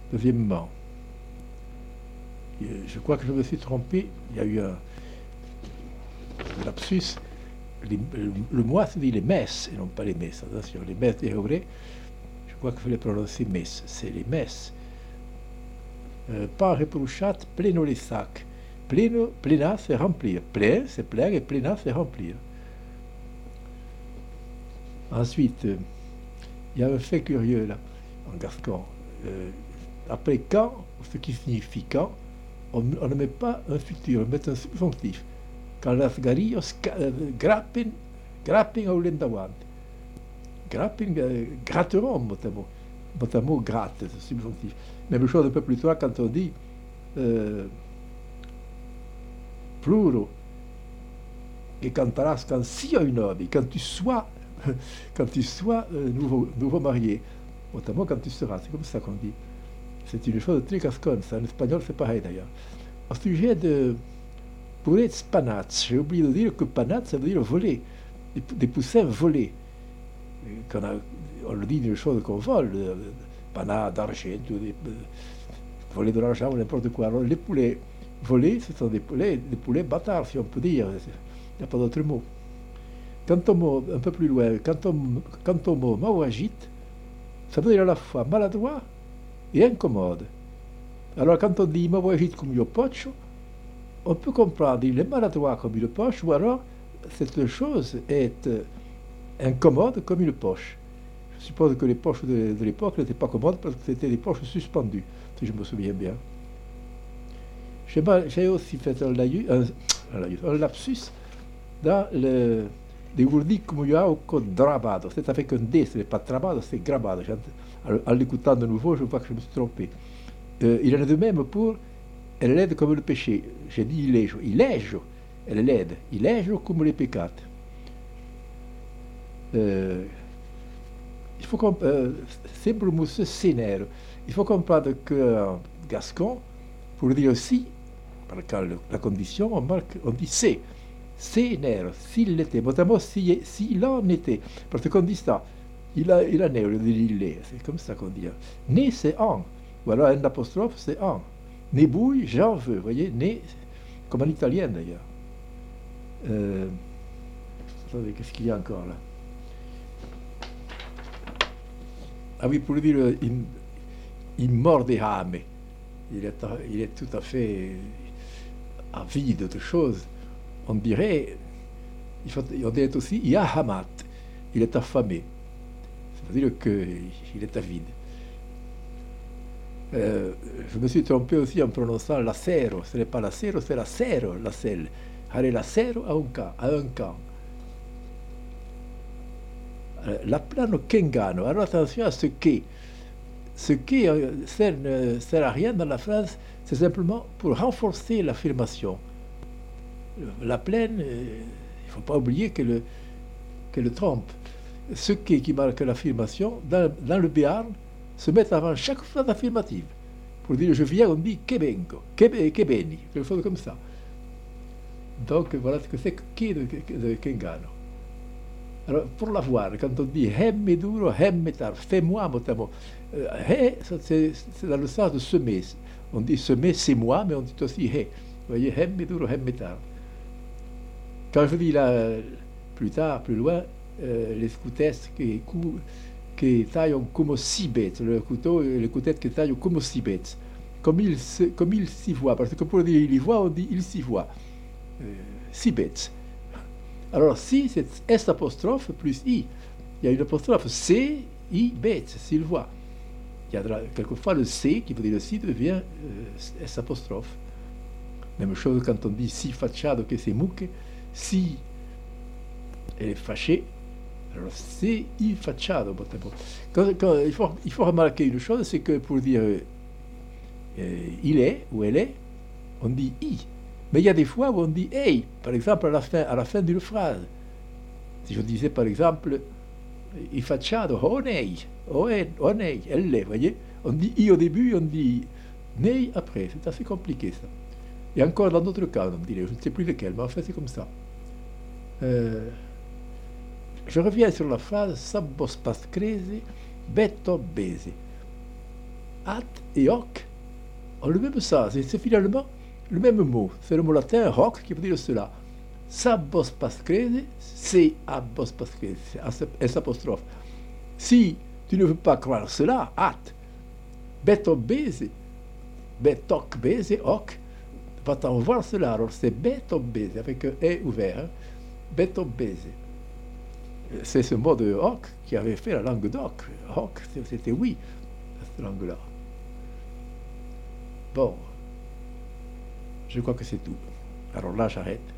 Deuxièmement, je crois que je me suis trompé, il y a eu un lapsus. Le mois se dit les messes, et non pas les messes. Attention, les messes des Hébreux, je crois qu'il fallait prononcer messes, c'est les messes. Pas reprochat, pleno les sacs. Pleno, plena, c'est remplir. Plein, c'est plein, et plena, c'est remplir. Ensuite, il y a un fait curieux là, en gascon. Après quand, ce qui signifie quand, on ne met pas un futur, on met un subjonctif. Quand las garillos grappin au lendavant. Grappin, gratteront, mot à mot, gratte, c'est subjonctif. Même chose un peu plus tard quand on dit pluro, et cantarás quand sia une homme, quand tu sois, nouveau marié. Notamment quand tu seras, c'est comme ça qu'on dit. C'est une chose très gasconne, ça. En espagnol, c'est pareil d'ailleurs. Au sujet de poulet panats, j'ai oublié de dire que panats, ça veut dire voler, des poussins volés. On le dit d'une chose qu'on vole, panats d'argent, voler de l'argent ou n'importe quoi. Alors les poulets volés, ce sont des poulets bâtards, si on peut dire. Il n'y a pas d'autre mot. Quant au mot, un peu plus loin, quant au mot mauagite, ça veut dire à la fois maladroit et incommode. Alors quand on dit mauagite comme il pocho, on peut comprendre il est maladroit comme une poche, ou alors cette chose est incommode comme une poche. Je suppose que les poches de l'époque n'étaient pas commodes parce que c'était des poches suspendues, si je me souviens bien. J'ai aussi fait un lapsus dans le devo come io ho drabado. C'est avec un D, ce n'est pas trabado, c'est grabado. En l'écoutant de nouveau, je vois que je me suis trompé. Il en est de même pour elle est laide comme le péché. J'ai dit ilegio, elle est laide. Ilegio comme les peccats. Il faut sempre monsieur sénère. Il faut comprendre qu'en gascon, pour dire si, par la condition, on dit c'est. C'est nero, s'il l'était, notamment s'il en était. Parce qu'on dit ça, il en est, au lieu de dire il est. C'est comme ça qu'on dit. Né, c'est en. Ou alors un apostrophe, c'est en. Né bouille, j'en veux. Vous voyez, né, comme en italien d'ailleurs. Attendez, qu'est-ce qu'il y a encore là? Ah oui, pour dire il mord des âmes. Il est tout à fait avide de choses. On dirait aussi Yahamat, il est affamé. Ça veut dire qu'il est avide. Je me suis trompé aussi en prononçant l'acero. Ce n'est pas l'acero, c'est l'acero, la selle. Allez, l'acero à un camp. La plano kengano. Alors attention à ce qui. Ce qui ne sert à rien dans la phrase, c'est simplement pour renforcer l'affirmation. La plaine, il ne faut pas oublier qu'elle trompe. Ce qui marque l'affirmation, dans le béarn, se met avant chaque phrase affirmative. Pour dire je viens, on dit que vengo, que beni, quelque chose comme ça. Donc voilà ce que c'est qui de Kengano. Alors pour l'avoir, quand on dit hem duro, hem tar, fais-moi mot à mot. C'est dans le sens de semer. On dit semer, c'est moi, mais on dit aussi he. Vous voyez, hem duro, hem tar. Quand je dis là, plus tard, plus loin, les scoutesses qui taillent comme sibet, le couteau et les coutettes qui taillent comme sibet, comme il s'y voit, parce que pour dire il y voit, on dit il s'y voit. Sibet. Alors si, c'est S apostrophe plus I. Il y a une apostrophe C, I, bet, s'il voit. Il y a quelquefois le C, qui veut dire le si, devient S apostrophe. Même chose quand on dit si facciado que c'est muque, si elle est fâchée, alors c'est i facciado. Il faut remarquer une chose, c'est que pour dire il est ou elle est, on dit i. Mais il y a des fois où on dit ei, par exemple à la fin d'une phrase. Si je disais par exemple i facciado, oh nei, elle l'est, voyez. On dit i au début, on dit nei après. C'est assez compliqué ça. Et encore dans d'autres cas, on dirait, je ne sais plus lequel, mais en fait c'est comme ça. Je reviens sur la phrase Sabbos pascrese, betto bese. at et hoc ont le même sens. C'est finalement le même mot. C'est le mot latin hoc qui veut dire cela. Sabos pascrese, c'est abos pascrese, S apostrophe. Si tu ne veux pas croire cela, at, beto bese, betoc bese, hoc, va-t'en voir cela. Alors c'est beto bese, avec un E ouvert, hein? Beto bese. C'est ce mot de hoc qui avait fait la langue d'hoc. Hoc, c'était oui, cette langue-là. Bon, je crois que c'est tout. Alors là, j'arrête.